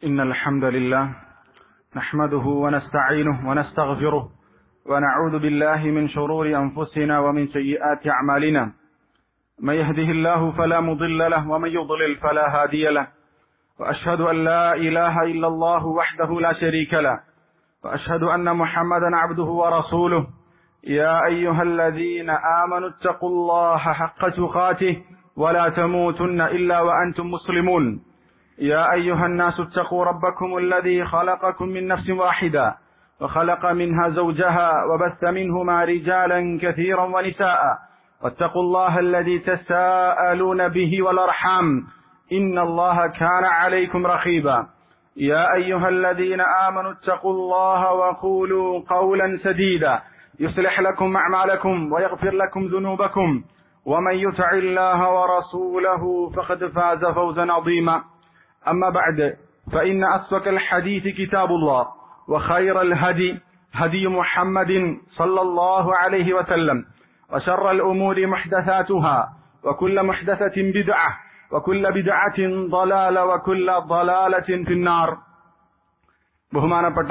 إن الحمد لله نحمده ونستعينه ونستغفره ونعوذ بالله من شرور أنفسنا ومن سيئات أعمالنا من يهده الله فلا مضل له ومن يضلل فلا هادي له وأشهد أن لا إله إلا الله وحده لا شريك له وأشهد أن محمدا عبده ورسوله يا أيها الذين آمنوا اتقوا الله حق تقاته ولا تموتن إلا وأنتم مسلمون يا أيها الناس اتقوا ربكم الذي خلقكم من نفس واحدة وخلق منها زوجها وبث منهما رجالا كثيرا ونساء واتقوا الله الذي تساءلون به والأرحام إن الله كان عليكم رقيبا يا أيها الذين آمنوا اتقوا الله وقولوا قولا سديدا يصلح لكم أعمالكم ويغفر لكم ذنوبكم ومن يطع الله ورسوله فقد فاز فوزا عظيما أما بعد فإن أصدق الحديث كتاب الله وخير الهدي هدي محمد صلى الله عليه وسلم وشر الأمور محدثاتها وكل محدثة بدعة وكل بدعة ضلالة وكل ضلالة في النار ബഹുമാനപ്പെട്ട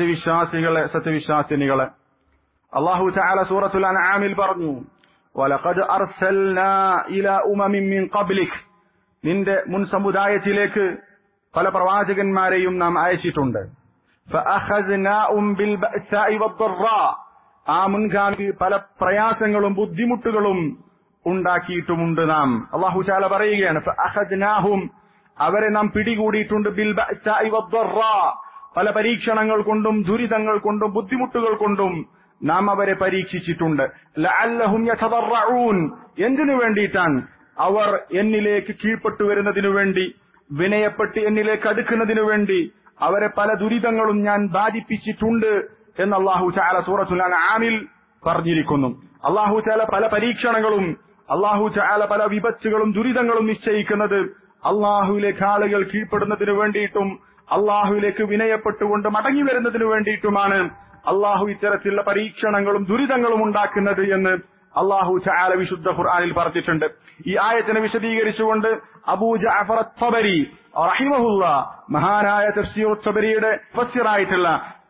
സത്യവിശ്വാസിനികളെ അല്ലാഹു തആല സൂറത്തുൽ അൻആമിൽ പറഞ്ഞു വലഖദ് അർസൽനാ ഇലാ ഉമമിൻ മിൻ ഖബ്ലിക് നിന്റെ മുൻ സമുദായത്തിലേക്ക് പല പ്രവാചകന്മാരെയും നാം അയച്ചിട്ടുണ്ട് ഫഅഖസ്നാഉം ബിൽ ബഅസാഇ വദ്ദറാ ആ മുൻഗാമി പല പ്രയാസങ്ങളും ബുദ്ധിമുട്ടുകളും ഉണ്ടാക്കിയിട്ടുമുണ്ട് നാം. അല്ലാഹു തആല പറയുകയാണ് ഫഅഖസ്നാഹും അവരെ നാം പിടികൂടിയിട്ടുണ്ട് ബിൽ ബഅസാഇ വദ്ദറാ പല പരീക്ഷണങ്ങൾ കൊണ്ടും ദുരിതങ്ങൾ കൊണ്ടും ബുദ്ധിമുട്ടുകൾ കൊണ്ടും നാം അവരെ പരീക്ഷിച്ചിട്ടുണ്ട്. ലഅല്ലഹും യതദറഊൻ എന്തിനു വേണ്ടിയിട്ടാണ് അവർ എന്നിലേക്ക് കീഴ്പ്പെട്ടു വരുന്നതിനു വേണ്ടി വിനയപ്പെട്ട് എന്നിലേക്ക് അടുക്കുന്നതിനു വേണ്ടി അവരെ പല ദുരിതങ്ങളും ഞാൻ ബാധിപ്പിച്ചിട്ടുണ്ട് എന്ന് അല്ലാഹു തആല സൂറത്തുൽ അൻആമിൽ പറഞ്ഞിരിക്കുന്നു. അല്ലാഹു തആല പല പരീക്ഷണങ്ങളും അല്ലാഹു തആല പല വിപത്തുകളും ദുരിതങ്ങളും നിശ്ചയിക്കുന്നത് അല്ലാഹുവിലേക്ക് ആളുകൾ കീഴ്പ്പെടുന്നതിനു വേണ്ടിയിട്ടും അല്ലാഹുവിലേക്ക് വിനയപ്പെട്ടുകൊണ്ട് മടങ്ങി വരുന്നതിനു വേണ്ടിയിട്ടുമാണ് അല്ലാഹു ഇത്തരത്തിലുള്ള പരീക്ഷണങ്ങളും ദുരിതങ്ങളും ഉണ്ടാക്കുന്നത് എന്ന് അല്ലാഹു തആല വിശുദ്ധ ഖുർആനിൽ പറഞ്ഞിട്ടുണ്ട്. ഈ ആയത്തിനെ വിശദീകരിച്ചുകൊണ്ട് അബൂ ജഅഫർ അത്ത്-തബരി റഹിമഹുല്ലാഹ് മഹാനായ തഫ്സീർ അത്ത്-തബരിയുടെ മുഫസ്സിറായിട്ടുള്ള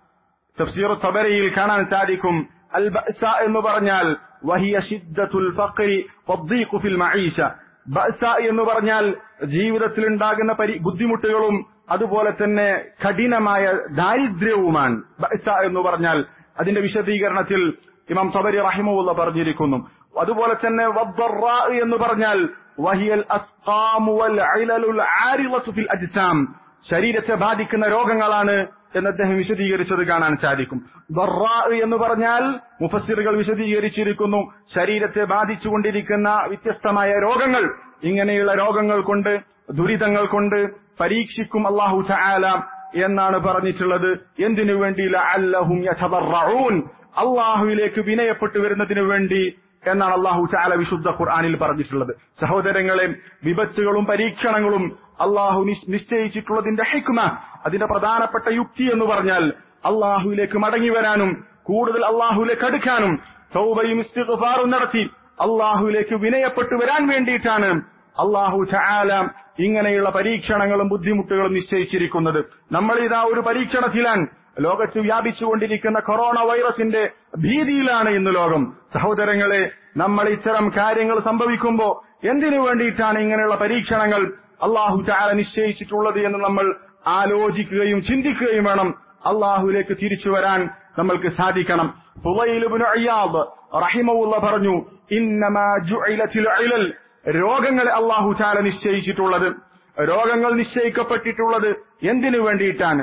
തഫ്സീർ അത്ത്-തബരിയിൽ കാണാൻ സാധിക്കും അൽ ബഅസ എന്ന് പറഞ്ഞാൽ വഹിയ ശിദ്ദത്തുൽ ഫഖ്രി വദ്ദീഖു ഫിൽ മഈശ. ബഅസ എന്ന് പറഞ്ഞാൽ ജീവിതത്തിൽ ഉണ്ടാകുന്ന ബുദ്ധിമുട്ടുകളും അതുപോലെ തന്നെ കഠിനമായ ദാരിദ്ര്യവുമാണ്. ബഅസ എന്ന് പറഞ്ഞാൽ അതിന്റെ വിശദീകരണത്തിൽ ഇമാം തബരി റഹിമഹുല്ലാഹ് പറഞ്ഞിരിക്കുന്നു. അതുപോലെ തന്നെ വദ്ദറാ എന്ന് പറഞ്ഞാൽ വഹിയൽ അസ്ഖാമു വൽ ഇലലുൽ ആരിളതു ഫിൽ അജ്സാം ശരീരത്തെ ബാധിക്കുന്ന രോഗങ്ങളാണ് എന്ന് അദ്ദേഹം വിശദീകരിച്ചത് കാണാൻ സാധിക്കും. ദറാ എന്ന് പറഞ്ഞാൽ മുഫസ്സിറുകൾ വിശദീകരിച്ചിരിക്കുന്നു ശരീരത്തെ ബാധിച്ചുകൊണ്ടിരിക്കുന്ന വ്യത്യസ്തമായ രോഗങ്ങൾ. ഇങ്ങനെയുള്ള രോഗങ്ങൾ കൊണ്ട് ദുരിതങ്ങൾ കൊണ്ട് പരീക്ഷിക്കും അല്ലാഹു തആല എന്നാണ് പറഞ്ഞിട്ടുള്ളത്. എന്തിനു വേണ്ടി? ലഅല്ലഹും യതദറഊൻ അല്ലാഹുവിലേക്ക് വിനയപ്പെട്ടു വരുന്നതിനു വേണ്ടി എന്നാണ് അല്ലാഹു തആല വിശുദ്ധ ഖുർആനിൽ പറഞ്ഞിട്ടുള്ളത്. സഹോദരങ്ങളെ, വിപത്തുകളും പരീക്ഷണങ്ങളും അല്ലാഹു നിശ്ചയിച്ചിട്ടുള്ളതിന്റെ ഹിക്മ, അതിന്റെ പ്രധാനപ്പെട്ട യുക്തി എന്ന് പറഞ്ഞാൽ അല്ലാഹുവിലേക്ക് മടങ്ങി വരാനും കൂടുതൽ അല്ലാഹുവിലേക്ക് അടുക്കാനും തൗബയും ഇസ്തിഗ്ഫാറും നടത്തി അല്ലാഹുവിലേക്ക് വിനയപ്പെട്ടു വരാൻ വേണ്ടിയിട്ടാണ് അല്ലാഹു തആല ഇങ്ങനെയുള്ള പരീക്ഷണങ്ങളും ബുദ്ധിമുട്ടുകളും നിശ്ചയിച്ചിരിക്കുന്നത്. നമ്മൾ ഇതാ ഒരു പരീക്ഷണത്തിലാണ്. ലോകത്ത് വ്യാപിച്ചുകൊണ്ടിരിക്കുന്ന കൊറോണ വൈറസിന്റെ ഭീതിയിലാണ് ഇന്ന് ലോകം. സഹോദരങ്ങളെ, നമ്മൾ ഇത്തരം കാര്യങ്ങൾ സംഭവിക്കുമ്പോൾ എന്തിനു വേണ്ടിയിട്ടാണ് ഇങ്ങനെയുള്ള പരീക്ഷണങ്ങൾ അല്ലാഹു തആല നിശ്ചയിച്ചിട്ടുള്ളത് എന്ന് നമ്മൾ ആലോചിക്കുകയും ചിന്തിക്കുകയും വേണം. അല്ലാഹുവിലേക്ക് തിരിച്ചു വരാൻ നമ്മൾക്ക് സാധിക്കണം. ഫുളൈൽ ഇബ്നു ഇയാദ് റഹിമഹുല്ലാഹ് പറഞ്ഞു, ഇന്നമാ ജുഇലത്തിൽ ഇലൽ രോഗങ്ങളെ അല്ലാഹു തആല നിശ്ചയിച്ചിട്ടുള്ളത്, രോഗങ്ങൾ നിശ്ചയിക്കപ്പെട്ടിട്ടുള്ളത് എന്തിനു വേണ്ടിയിട്ടാണ്?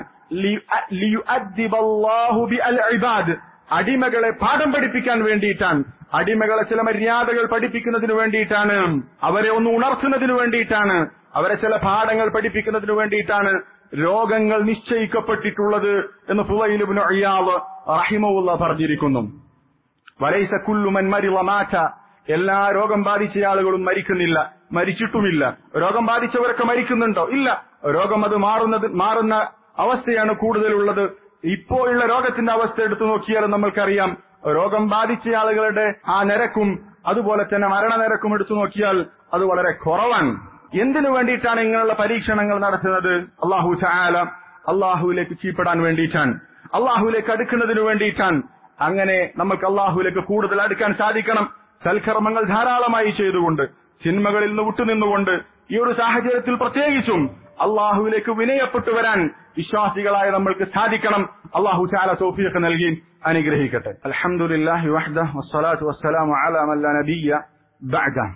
ലിയുഅദ്ദിബല്ലാഹു ബിഅൽ ഇബാദ് അടിമകളെ പാഠം പഠിപ്പിക്കാൻ വേണ്ടിയിട്ടാണ്. അടിമകളെ ചില മര്യാദകൾ പഠിപ്പിക്കുന്നതിന് വേണ്ടിയിട്ടാണ്, അവരെ ഒന്ന് ഉണർത്തുന്നതിന് വേണ്ടിയിട്ടാണ്, അവരെ ചില പാഠങ്ങൾ പഠിപ്പിക്കുന്നതിന് വേണ്ടിയിട്ടാണ് രോഗങ്ങൾ നിശ്ചയിക്കപ്പെട്ടിട്ടുള്ളത് എന്ന് ഫുളൈൽ ഇബ്നു ഇയാദ് റഹിമഹുല്ലാഹ് പറഞ്ഞിരിക്കുന്നു. വലൈസ കുല്ലു മൻ മരിള മാത എല്ലാ രോഗം ബാധിച്ച ആളുകളും മരിക്കുന്നില്ല, മരിച്ചിട്ടുമില്ല. രോഗം ബാധിച്ചവരൊക്കെ മരിക്കുന്നുണ്ടോ? ഇല്ല. രോഗം അത് മാറുന്ന അവസ്ഥയാണ് കൂടുതലുള്ളത്. ഇപ്പോഴുള്ള രോഗത്തിന്റെ അവസ്ഥ എടുത്തു നോക്കിയാൽ നമ്മൾക്കറിയാം രോഗം ബാധിച്ച ആളുകളുടെ ആ നിരക്കും അതുപോലെ തന്നെ മരണനിരക്കും എടുത്തു നോക്കിയാൽ അത് വളരെ കുറവാണ്. എന്തിനു വേണ്ടിയിട്ടാണ് ഇങ്ങനെയുള്ള പരീക്ഷണങ്ങൾ നടത്തുന്നത്? അല്ലാഹു തആല അള്ളാഹുവിലേക്ക് കീഴ്പ്പെടാൻ വേണ്ടിയിട്ടാണ്, അള്ളാഹുവിലേക്ക് അടുക്കുന്നതിന് വേണ്ടിയിട്ടാണ്. അങ്ങനെ നമുക്ക് അള്ളാഹുവിലേക്ക് കൂടുതൽ അടുക്കാൻ സാധിക്കണം. സൽക്കർമ്മങ്ങൾ ധാരാളമായി ചെയ്തുകൊണ്ട്, ചിന്മകളിൽ നിന്ന് വിട്ടുനിന്നുകൊണ്ട്, ഈ ഒരു സാഹചര്യത്തിൽ പ്രത്യേകിച്ചും അള്ളാഹുവിലേക്ക് വിനയപ്പെട്ടു വരാൻ വിശ്വാസികളായ നമ്മൾക്ക് സാധിക്കണം. അള്ളാഹു തആല തൗഫീഖ് നൽകി അനുഗ്രഹിക്കട്ടെ. അൽഹംദുലില്ലാഹി വഹ്ദഹു വസ്സലാത്തു വസ്സലാമു അലാ മൻ ലാ നബിയ്യ ബഅദഹു.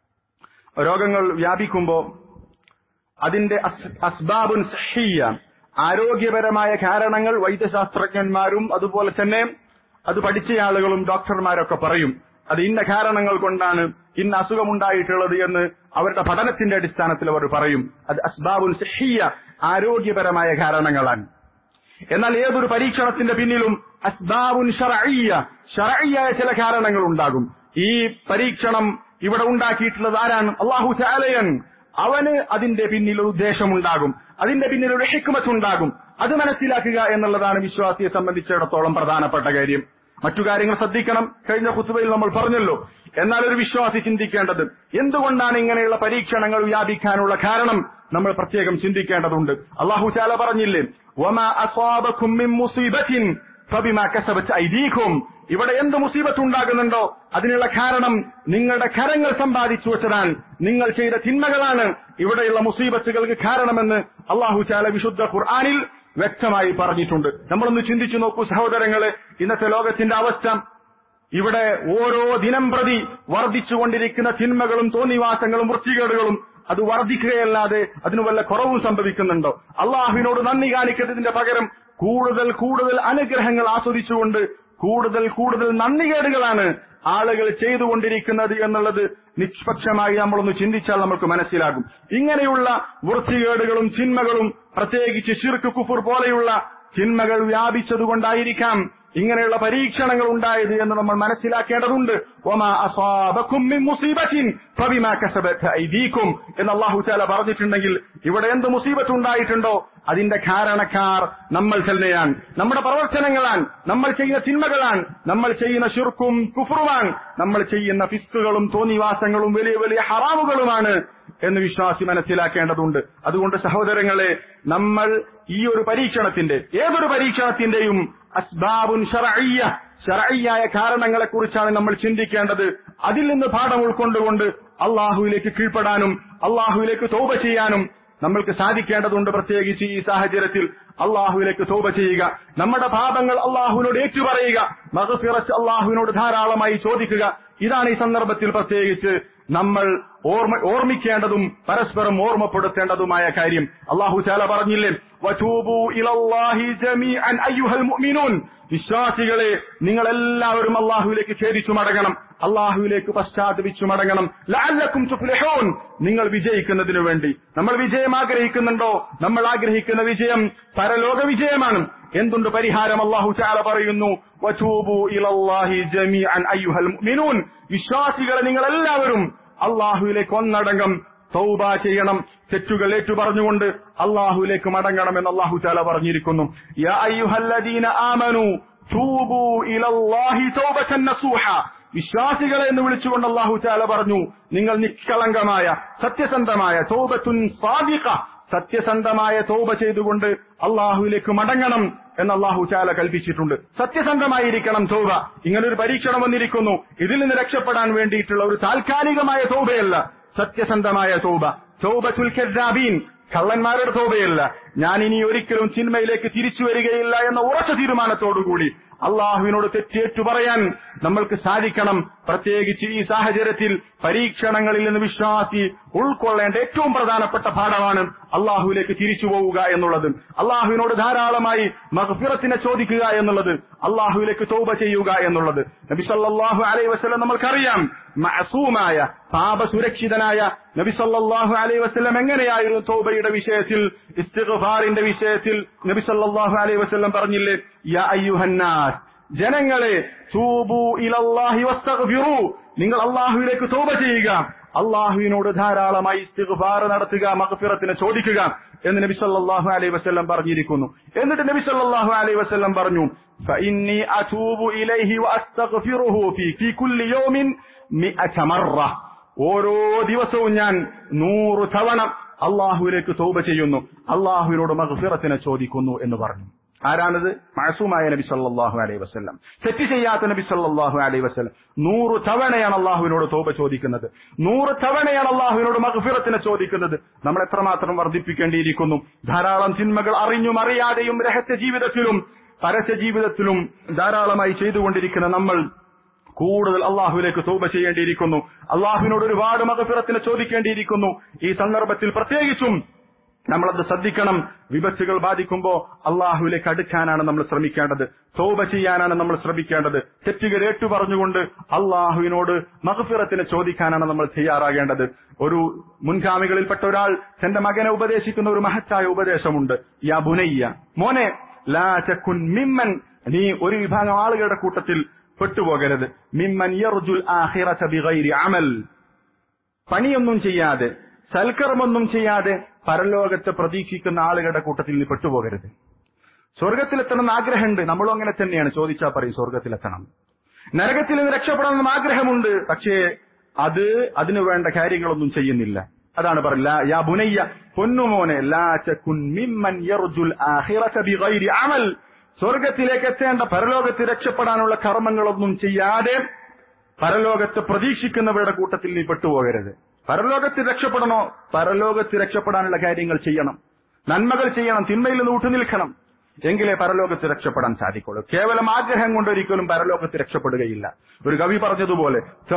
രോഗങ്ങൾ വ്യാപിക്കുമ്പോൾ അതിന്റെ അസ്ബാബുൻ സഹിയ്യ, ആരോഗ്യപരമായ കാരണങ്ങൾ വൈദ്യശാസ്ത്രജ്ഞന്മാരും അതുപോലെ തന്നെ അത് പഠിച്ച ആളുകളും ഡോക്ടർമാരൊക്കെ പറയും. അത് ഇന്ന കാരണങ്ങൾ കൊണ്ടാണ് ഇന്ന അസുഖമുണ്ടായിട്ടുള്ളത് എന്ന് അവരുടെ പഠനത്തിന്റെ അടിസ്ഥാനത്തിൽ അവർ പറയും. അത് അസ്ബാബുൻ സഹിയ്യ, ആരോഗ്യപരമായ കാരണങ്ങളാണ്. എന്നാൽ ഏതൊരു പരീക്ഷണത്തിന്റെ പിന്നിലും അസ്ബാബുൻ ശർഇയ്യ, ശർഇയ്യായ ചില കാരണങ്ങൾ ഉണ്ടാകും. ഈ പരീക്ഷണം ഇവിടെ ഉണ്ടാക്കിയിട്ടുള്ളത് ആരാണ്? അല്ലാഹു തആലയാണ്. അവന് അതിന്റെ പിന്നിൽ ഒരു ഉദ്ദേശമുണ്ടാകും, അതിന്റെ പിന്നിൽ ഒരു ഹിക്മത്ത് ഉണ്ടാകും. അത് മനസ്സിലാക്കുക എന്നുള്ളതാണ് വിശ്വാസിയെ സംബന്ധിച്ചിടത്തോളം പ്രധാനപ്പെട്ട കാര്യം. മറ്റു കാര്യങ്ങൾ ശ്രദ്ധിക്കണം, കഴിഞ്ഞ ഖുതുബയിൽ നമ്മൾ പറഞ്ഞല്ലോ. എന്നാൽ ഒരു വിശ്വാസി ചിന്തിക്കേണ്ടത് എന്തുകൊണ്ടാണ് ഇങ്ങനെയുള്ള പരീക്ഷണങ്ങൾ വ്യാപിക്കാനുള്ള കാരണം നമ്മൾ പ്രത്യേകം ചിന്തിക്കേണ്ടതുണ്ട്. അല്ലാഹു തആല പറഞ്ഞില്ലേ, വമാ അസാബകും മിൻ മുസീബത്തിൻ ഫബിമാ കസബത് ഐദീകും. ഇവിടെ എന്ത് മുസീബത്ത് ഉണ്ടാകുന്നുണ്ടോ അതിനുള്ള കാരണം നിങ്ങളുടെ കരങ്ങൾ സമ്പാദിച്ചു വെച്ചതാണ്, നിങ്ങൾ ചെയ്ത തിന്മകളാണ് ഇവിടെയുള്ള മുസീബത്തുകൾക്ക് കാരണമെന്ന് അല്ലാഹു തആല വിശുദ്ധ ഖുർആനിൽ വ്യക്തമായി പറഞ്ഞിട്ടുണ്ട്. നമ്മളൊന്ന് ചിന്തിച്ചു നോക്കൂ സഹോദരങ്ങളെ, ഇന്നത്തെ ലോകത്തിന്റെ അവസ്ഥ. ഇവിടെ ഓരോ ദിനം പ്രതി വർദ്ധിച്ചുകൊണ്ടിരിക്കുന്ന തിന്മകളും തോന്നിവാസങ്ങളും വൃത്തികേടുകളും അത് വർദ്ധിക്കുകയല്ലാതെ അതിന് വല്ല കുറവും സംഭവിക്കുന്നുണ്ടോ? അള്ളാഹുവിനോട് നന്ദി കാണിക്കുന്നതിന്റെ പകരം കൂടുതൽ കൂടുതൽ അനുഗ്രഹങ്ങൾ ആസ്വദിച്ചുകൊണ്ട് കൂടുതൽ കൂടുതൽ നന്ദികേടുകളാണ് ആളുകൾ ചെയ്തുകൊണ്ടിരിക്കുന്നത് എന്നുള്ളത് നിഷ്പക്ഷമായി നമ്മളൊന്ന് ചിന്തിച്ചാൽ നമുക്ക് മനസ്സിലാകും. ഇങ്ങനെയുള്ള വൃത്തികേടുകളും ചിന്മകളും പ്രത്യേകിച്ച് ശിർക്ക്, കുഫർ പോലെയുള്ള ചിന്മകൾ വ്യാപിച്ചതുകൊണ്ടായിരിക്കാം ഇങ്ങനെയുള്ള പരീക്ഷണങ്ങൾ ഉണ്ടായത് എന്ന് നമ്മൾ മനസ്സിലാക്കേണ്ടതുണ്ട്. വമാ അസാബകും മിൻ മുസീബത്തിൻ ഫബിമാ കസബത് ഐദീകും എന്ന് അല്ലാഹു തആല പറഞ്ഞിട്ടുണ്ടെങ്കിൽ ഇവിടെ എന്ത് മുസീബത്ത് ഉണ്ടായിട്ടുണ്ടോ അതിന്റെ കാരണക്കാർ നമ്മൾ തന്നെയാണ്, നമ്മുടെ പ്രവർത്തനങ്ങളാണ്, നമ്മൾ ചെയ്യുന്ന തിന്മകളാണ്, നമ്മൾ ചെയ്യുന്ന ശിർക്കും കുഫറുമാണ്, നമ്മൾ ചെയ്യുന്ന ഫിസ്കുകളും തോന്നിവാസങ്ങളും വലിയ വലിയ ഹറാമുകളുമാണ് എന്ന് വിശ്വാസി മനസ്സിലാക്കേണ്ടതുണ്ട്. അതുകൊണ്ട് സഹോദരങ്ങളെ, നമ്മൾ ഈ ഒരു പരീക്ഷണത്തിന്റെ, ഏതൊരു പരീക്ഷണത്തിന്റെയും അസ്ബാബുൻ ശർഇയ്യ, ശർഇയ്യായ കാരണങ്ങളെ കുറിച്ചാണ് നമ്മൾ ചിന്തിക്കേണ്ടത്. അതിൽ നിന്ന് പാഠം ഉൾക്കൊണ്ടുകൊണ്ട് അള്ളാഹുവിലേക്ക് കീഴ്പ്പെടാനും അള്ളാഹുവിലേക്ക് തൗബ ചെയ്യാനും നമ്മൾക്ക് സാധിക്കേണ്ടതുണ്ട്. പ്രത്യേകിച്ച് ഈ സാഹചര്യത്തിൽ അള്ളാഹുവിലേക്ക് തൗബ ചെയ്യുക, നമ്മുടെ പാപങ്ങൾ അള്ളാഹുവിനോട് ഏറ്റുപറയുക, മഗ്ഫിറത്ത് അള്ളാഹുവിനോട് ധാരാളമായി ചോദിക്കുക. ഇതാണ് ഈ സന്ദർഭത്തിൽ പ്രത്യേകിച്ച് നമ്മൾ ഓർമ്മിക്കേണ്ടതും പരസ്പരം ഓർമ്മപ്പെടുത്തേണ്ടതുമായ കാര്യം. അല്ലാഹു തആല പറഞ്ഞില്ലേ, വതൂബു ഇലല്ലാഹി ജമീഅൻ അയ്യുഹൽ മുഅ്മിനൂൻ. വിശ്വാസികളെ, നിങ്ങൾ എല്ലാവരും അള്ളാഹുവിലേക്ക് ഖേദിച്ചു മടങ്ങണം, അള്ളാഹുവിലേക്ക് പശ്ചാത്തപിച്ചു മടങ്ങണം. ലഅല്ലക്കും തുഫ്ലിഹൂൻ, നിങ്ങൾ വിജയിക്കുന്നതിനു വേണ്ടി. നമ്മൾ വിജയം ആഗ്രഹിക്കുന്നുണ്ടോ? നമ്മൾ ആഗ്രഹിക്കുന്ന വിജയം പരലോക വിജയമാണ്. എന്തുണ്ട് പരിഹാരം? അല്ലാഹു തആല പറയുന്നു, വതൂബു ഇലല്ലാഹി ജമീഅൻ അയ്യുഹൽ മുഅ്മിനൂൻ. വിശ്വാസികളെ, നിങ്ങൾ എല്ലാവരും അള്ളാഹുവിലേക്ക് ഒന്നടങ്കം തൗബ ചെയ്യണം, തെറ്റുകൾ ഏറ്റുപറഞ്ഞുകൊണ്ട് അള്ളാഹുവിലേക്ക് മടങ്ങണമെന്ന് അല്ലാഹു തആല പറഞ്ഞിരിക്കുന്നു. യാ അയ്യുഹല്ലദീന ആമനൂ തൂബൂ ഇലല്ലാഹി തൗബതൻ നസൂഹ. വിശ്വാസികളെ എന്ന് വിളിച്ചുകൊണ്ട് അല്ലാഹു തആല പറഞ്ഞു, നിങ്ങൾ നിഷ്കളങ്കമായ സത്യസന്ധമായ തൗബത്തുൻ സാദിഖ, സത്യസന്ധമായ തൗബ ചെയ്തുകൊണ്ട് അള്ളാഹുവിലേക്ക് മടങ്ങണം എന്ന് അല്ലാഹു തആല കൽപ്പിച്ചിട്ടുണ്ട്. സത്യസന്ധമായിരിക്കണം തൗബ. ഇങ്ങനൊരു പരീക്ഷണം വന്നിരിക്കുന്നു, ഇതിൽ നിന്ന് രക്ഷപ്പെടാൻ വേണ്ടിയിട്ടുള്ള ഒരു താൽക്കാലികമായ തൗബയല്ല സത്യസന്ധമായ തൗബ. തൗബത്തുൽ കദ്ദാബീൻ, കള്ളന്മാരുടെ തൗബയല്ല. ഞാൻ ഇനി ഒരിക്കലും ചിന്മയിലേക്ക് തിരിച്ചു വരികയില്ല എന്ന ഉറച്ച തീരുമാനത്തോടുകൂടി അള്ളാഹുവിനോട് തെറ്റേറ്റു പറയാൻ നമ്മൾക്ക് സാധിക്കണം. പ്രത്യേകിച്ച് ഈ സാഹചര്യത്തിൽ പരീക്ഷണങ്ങളിൽ നിന്ന് വിശ്വാസി ഉൾക്കൊള്ളേണ്ട ഏറ്റവും പ്രധാനപ്പെട്ട പാഠമാണ് അള്ളാഹുവിലേക്ക് തിരിച്ചു പോവുക എന്നുള്ളത്, അള്ളാഹുവിനോട് ധാരാളമായി മഗ്ഫിറത്തിനെ ചോദിക്കുക എന്നുള്ളത്, അള്ളാഹുവിലേക്ക് തൗബ ചെയ്യുക എന്നുള്ളത്. നബി സല്ലല്ലാഹു അലൈഹി വസല്ലം നമ്മൾക്കറിയാം, മഅസൂമായ പാപസുരക്ഷിതനായ നബി സല്ലല്ലാഹു അലൈഹി വസല്ലം എങ്ങനെയായിരുന്നു തൗബയുടെ വിഷയത്തിൽ, ഇസ്തിഗ്ഫാറിന്റെ വിഷയത്തിൽ നബി സല്ലല്ലാഹു അലൈഹി വസല്ലം പറഞ്ഞില്ലേ, യാ അയ്യുഹന്നാസ്, ജനങ്ങളെ, തൂബു ഇലല്ലാഹി വസ്തഗ്ഫിറൂ, നിങ്ങൾ അള്ളാഹുവിലേക്ക് തൗബ ചെയ്യുക, അള്ളാഹുവിനോട് ധാരാളമായി ഇസ്തിഗ്ഫാർ നടത്തുക, മഗ്ഫിറത്തിനെ ചോദിക്കുക എന്ന് നബി സല്ലല്ലാഹു അലൈഹി വസല്ലം പറഞ്ഞിരിക്കുന്നു. എന്നിട്ട് നബി സല്ലല്ലാഹു അലൈഹി വസല്ലം പറഞ്ഞു, ഫഇന്നി അതൂബു ഇലൈഹി വഅസ്തഗ്ഫിറുഹു ഫീ കുല്ലി യൗമിൻ 100 മർറ. ഓരോ ദിവസവും ഞാൻ 100 തവണ അള്ളാഹുവിലേക്ക് തൗബ ചെയ്യുന്നു, അള്ളാഹുവിനോട് മഗ്ഫിറത്തിനെ ചോദിക്കുന്നു എന്ന് പറഞ്ഞു. ആരാണത്? മഅസൂമായ നബി സല്ലല്ലാഹു അലൈഹി വസല്ലം, തെറ്റ് ചെയ്യാത്ത നബി സല്ലല്ലാഹു അലൈഹി വസല്ലം 100 തവണയാണ് അള്ളാഹുവിനോട് തൗബ ചോദിക്കുന്നത്, 100 തവണയാണ് അള്ളാഹുവിനോട് മഗ്ഫിറത്തിനെ ചോദിക്കുന്നത്. നമ്മൾ എത്രമാത്രം വർദ്ധിപ്പിക്കേണ്ടിയിരിക്കുന്നു. ധാരാളം തിന്മകൾ അറിഞ്ഞും അറിയാതെയും രഹസ്യ ജീവിതത്തിലും പരസ്യ ജീവിതത്തിലും ധാരാളമായി ചെയ്തുകൊണ്ടിരിക്കുന്ന നമ്മൾ കൂടുതൽ അള്ളാഹുവിലേക്ക് തൗബ ചെയ്യേണ്ടിയിരിക്കുന്നു. അള്ളാഹുവിനോട് ഒരുപാട് മഗ്ഫിറത്തിനെ ചോദിക്കേണ്ടിയിരിക്കുന്നു. ഈ സന്ദർഭത്തിൽ പ്രത്യേകിച്ചും നമ്മളത് ശ്രദ്ധിക്കണം. വിപത്തുകൾ ബാധിക്കുമ്പോൾ അള്ളാഹുവിലേക്ക് അടുക്കാനാണ് നമ്മൾ ശ്രമിക്കേണ്ടത്, തൗബ ചെയ്യാനാണ് നമ്മൾ ശ്രമിക്കേണ്ടത്. തെറ്റുകൾ ഏറ്റുപറഞ്ഞുകൊണ്ട് അള്ളാഹുവിനോട് മഗ്ഫിറത്തിനെ ചോദിക്കാനാണ് നമ്മൾ തയ്യാറാകേണ്ടത്. ഒരു മുൻഗാമികളിൽപ്പെട്ട ഒരാൾ തന്റെ മകനെ ഉപദേശിക്കുന്ന ഒരു മഹത്തായ ഉപദേശമുണ്ട്. യാ ബുനയ്യ, മോനെ, ലാ തകുൻ മിമ്മൻ, നീ ഒരു വിഭാഗം ആളുകളുടെ കൂട്ടത്തിൽ പെട്ടുപോകരുത്. മിമ്മൻ യർജുൽ ആഖിറത ബിഗൈരി അമൽ, പണിയൊന്നും ചെയ്യാതെ സൽക്കർമ്മൊന്നും ചെയ്യാതെ പരലോകത്തെ പ്രതീക്ഷിക്കുന്ന ആളുകളുടെ കൂട്ടത്തിൽ നീ പെട്ടുപോകരുത്. സ്വർഗത്തിലെത്തണം എന്ന് ആഗ്രഹമുണ്ട്, നമ്മളും അങ്ങനെ തന്നെയാണ്. ചോദിച്ചാൽ പറയും സ്വർഗത്തിലെത്തണം. നരകത്തിൽ നിന്ന് രക്ഷപ്പെടണമെന്ന് ആഗ്രഹമുണ്ട്, പക്ഷേ അതിനു വേണ്ട കാര്യങ്ങളൊന്നും ചെയ്യുന്നില്ല. അതാണ് പറയില്ല, യാ ബുനയ്യ, പൊന്നുമോനെ, ലാ തകുൻ മിമ്മൻ യർജുൽ ആഖിറത ബിഗൈരി അമൽ, സ്വർഗത്തിലേക്ക് എത്തേണ്ട പരലോകത്ത് രക്ഷപ്പെടാനുള്ള കർമ്മങ്ങളൊന്നും ചെയ്യാതെ പരലോകത്തെ പ്രതീക്ഷിക്കുന്നവരുടെ കൂട്ടത്തിൽ നീ പെട്ടുപോകരുത്. പരലോകത്ത് രക്ഷപ്പെടണോ? പരലോകത്ത് രക്ഷപ്പെടാനുള്ള കാര്യങ്ങൾ ചെയ്യണം, നന്മകൾ ചെയ്യണം, തിന്മയിൽ നിന്ന് വിട്ടുനിൽക്കണം. എങ്കിലേ പരലോകത്ത് രക്ഷപ്പെടാൻ സാധിക്കുള്ളൂ. കേവലം ആഗ്രഹം കൊണ്ടൊരിക്കലും പരലോകത്ത് രക്ഷപ്പെടുകയില്ല. ഒരു കവി പറഞ്ഞതുപോലെ,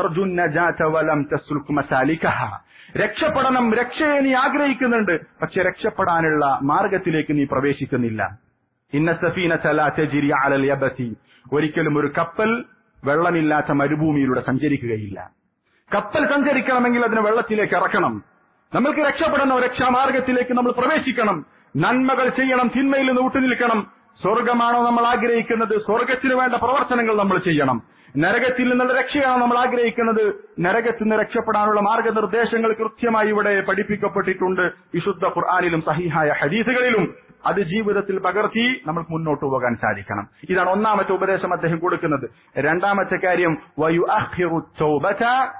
രക്ഷപ്പെടണം, രക്ഷയെ നീ ആഗ്രഹിക്കുന്നുണ്ട്, പക്ഷെ രക്ഷപ്പെടാനുള്ള മാർഗത്തിലേക്ക് നീ പ്രവേശിക്കുന്നില്ല. ഇന്ന സഫീനത ലാ തജ്രി അലൽ യബസി, ഒരിക്കലും ഒരു കപ്പൽ വെള്ളമില്ലാത്ത മരുഭൂമിയിലൂടെ സഞ്ചരിക്കുകയില്ല. കപ്പൽ സഞ്ചരിക്കണമെങ്കിൽ അതിനെ വെള്ളത്തിലേക്ക് ഇറക്കണം. നമ്മൾക്ക് രക്ഷപ്പെടണം, രക്ഷാമാർഗത്തിലേക്ക് നമ്മൾ പ്രവേശിക്കണം, നന്മകൾ ചെയ്യണം, തിന്മയിൽ നിന്ന് വിട്ടുനിൽക്കണം. സ്വർഗമാണോ നമ്മൾ ആഗ്രഹിക്കുന്നത്? സ്വർഗത്തിന് വേണ്ട പ്രവർത്തനങ്ങൾ നമ്മൾ ചെയ്യണം. നരകത്തിൽ നിന്നുള്ള രക്ഷയാണോ നമ്മൾ ആഗ്രഹിക്കുന്നത്? നരകത്തിൽ നിന്ന് രക്ഷപ്പെടാനുള്ള മാർഗനിർദ്ദേശങ്ങൾ കൃത്യമായി ഇവിടെ പഠിപ്പിക്കപ്പെട്ടിട്ടുണ്ട്, വിശുദ്ധ ഖുർആനിലും സഹീഹായ ഹദീസുകളിലും. അത് ജീവിതത്തിൽ പകർത്തി നമുക്ക് മുന്നോട്ട് പോകാൻ സാധിക്കണം. ഇതാണ് ഒന്നാമത്തെ ഉപദേശം അദ്ദേഹം കൊടുക്കുന്നത്. രണ്ടാമത്തെ കാര്യം, വയുഅഖിറു തൗബത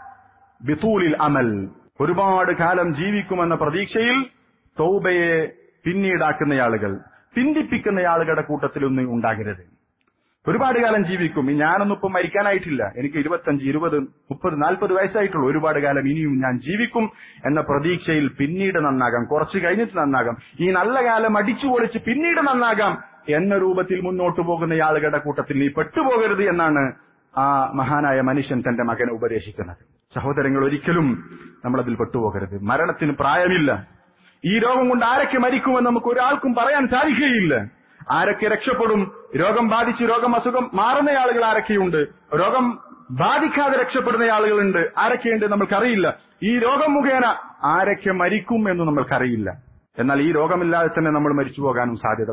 ബിതൂലിൽ അമൽ, ഒരുപാട് കാലം ജീവിക്കുമെന്ന പ്രതീക്ഷയിൽ തൗബയെ പിന്നീടാക്കുന്ന ആളുകൾ, പിന്തിപ്പിക്കുന്ന ആളുകളുടെ കൂട്ടത്തിലൊന്നും ഉണ്ടാകരുത്. ഒരുപാട് കാലം ജീവിക്കും, ഞാനൊന്നും ഇപ്പം മരിക്കാനായിട്ടില്ല, എനിക്ക് 25, 20, 30, 40 വയസ്സായിട്ടുള്ളൂ, ഒരുപാട് കാലം ഇനിയും ഞാൻ ജീവിക്കും എന്ന പ്രതീക്ഷയിൽ പിന്നീട് നന്നാകാം, കുറച്ച് കഴിഞ്ഞിട്ട് നന്നാകാം, ഈ നല്ല കാലം അടിച്ചു പൊളിച്ച് പിന്നീട് നന്നാകാം എന്ന രൂപത്തിൽ മുന്നോട്ട് പോകുന്ന ആളുകളുടെ കൂട്ടത്തിൽ നീ പെട്ടുപോകരുത് എന്നാണ് ആ മഹാനായ മനുഷ്യൻ തന്റെ മകനെ ഉപദേശിക്കുന്നത്. സഹോദരങ്ങൾ, ഒരിക്കലും നമ്മളതിൽ പെട്ടുപോകരുത്. മരണത്തിന് പ്രായമില്ല. ഈ രോഗം കൊണ്ട് ആരൊക്കെ മരിക്കുമെന്ന് നമുക്ക് ഒരാൾക്കും പറയാൻ സാധിക്കുകയില്ല. ആരൊക്കെ രക്ഷപ്പെടും? രോഗം ബാധിച്ച് അസുഖം മാറുന്ന ആളുകൾ ആരൊക്കെയുണ്ട്? രോഗം ബാധിക്കാതെ രക്ഷപ്പെടുന്ന ആളുകളുണ്ട്, ആരൊക്കെയുണ്ട് നമ്മൾക്കറിയില്ല. ഈ രോഗം മുഖേന ആരൊക്കെ മരിക്കും എന്ന് നമ്മൾക്കറിയില്ല. എന്നാൽ ഈ രോഗമില്ലാതെ തന്നെ നമ്മൾ മരിച്ചു പോകാനും സാധ്യത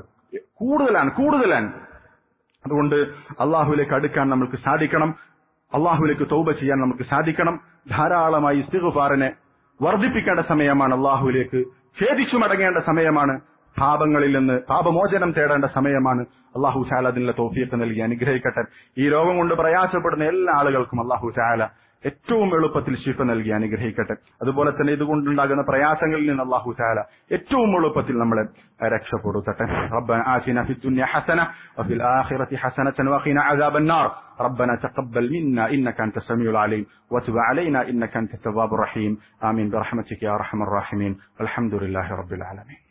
കൂടുതലാണ്. അതുകൊണ്ട് അള്ളാഹുവിലേക്ക് അടുക്കാൻ നമുക്ക് സാധിക്കണം, അള്ളാഹുവിലേക്ക് തൗബ ചെയ്യാൻ നമുക്ക് സാധിക്കണം. ധാരാളമായി ഇസ്തിഗ്ഫാറിനെ വർദ്ധിപ്പിക്കേണ്ട സമയമാണ്, അള്ളാഹുവിലേക്ക് ഖേദിച്ചു മടങ്ങേണ്ട സമയമാണ്, പാപങ്ങളിൽ നിന്ന് പാപമോചനം തേടേണ്ട സമയമാണ്. അള്ളാഹു തആല അതിനുള്ള തൗഫീഖ് നൽകി അനുഗ്രഹിക്കട്ടെ. ഈ രോഗം കൊണ്ട് പ്രയാസപ്പെടുന്ന എല്ലാ ആളുകൾക്കും അള്ളാഹു തആല ഏറ്റവും എളുപ്പത്തിൽ ശിഫ നൽകി അനുഗ്രഹിക്കട്ടെ. അതുപോലെ തന്നെ ഇതുകൊണ്ടുണ്ടാകുന്ന പ്രയാസങ്ങളിൽ നിന്ന് അള്ളാഹു തആല ഏറ്റവും എളുപ്പത്തിൽ നമ്മളെ രക്ഷപ്പെടുത്തട്ടെ. റബ്ബന ആതിന ഫിദ്ദുനിയ ഹസന വഫിൽ ആഖിറതി ഹസനതൻ വഖിന അദാബന്നാർ. റബ്ബന തഖബ്ബൽ മിന്നാ ഇന്നക അൻതസ് സമീഉൽ അലീം വതുബ് അലൈനാ ഇന്നക അൻതത് തവ്വാബുർ റഹീം. ആമീൻ ബിറഹ്മതിക യാ അർഹമർ റഹീമീൻ. വൽഹംദുലില്ലാഹി റബ്ബിൽ ആലമീൻ.